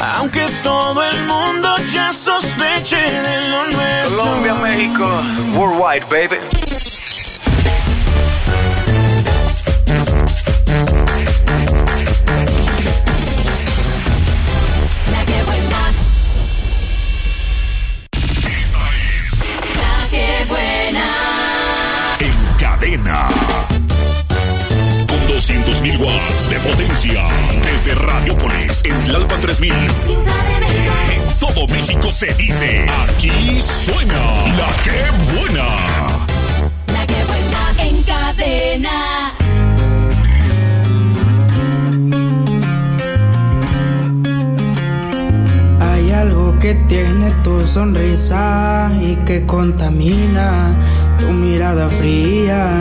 aunque todo el mundo ya sospeche de lo nuestro. Colombia, México, worldwide, baby. La que buena. Esta es La que buena. En Cadena. Con 200.000 watts de potencia. Desde Radiopolis, en Tlalpan 3000. En todo México se dice, aquí suena La que buena. La que buena en Cadena. Hay algo que tiene tu sonrisa y que contamina tu mirada fría.